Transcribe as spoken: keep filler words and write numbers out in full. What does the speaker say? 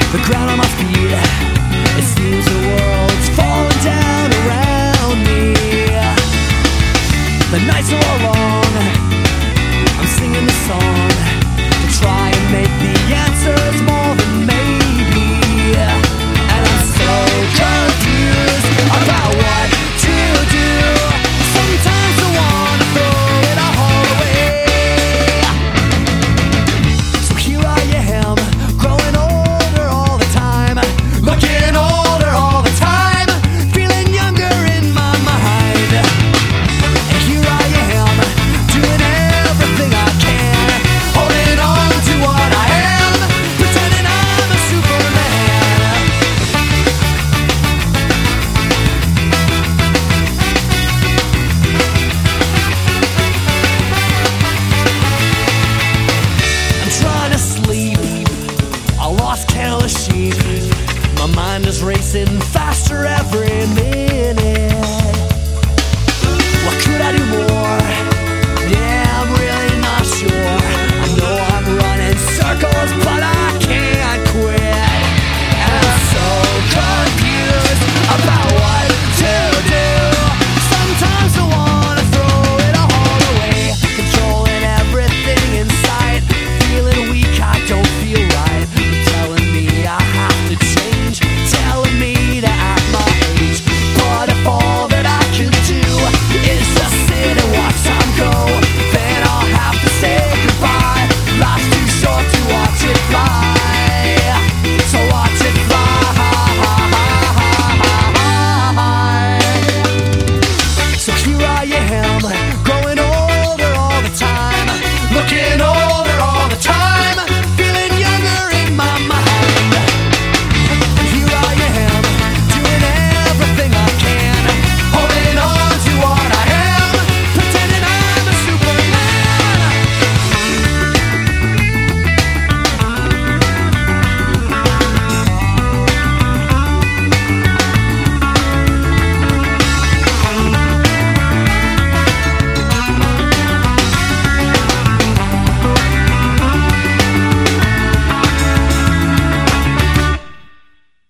the ground on my feet. It seems the world's falling down around me. The nights are all long, I'm singing this song to try and make the answers more than maybe. And I'm so confused about what to do. Sometimes I wanna throw it all away. So here I am, growing older all the time, looking older all the time, feeling younger in my mind. And here I am, doing everything I can, holding on to what I am, pretending I'm a Superman. I'm trying to sleep, I lost count of sheep. My mind is racing faster every minute. What could I do more? Yeah, I'm really not sure. I know I'm running circles, but I can't quit. And I'm so confused about what to do. Sometimes I wanna throw it all away, controlling everything in sight, feeling weak, I don't feel right. You're telling me I have to change, telling me to act my age. But if all that I can do is just sit and watch time go, then I'll have to say goodbye. Life's too short to watch it fly, so watch it fly. So here I am, growing older all the time, looking older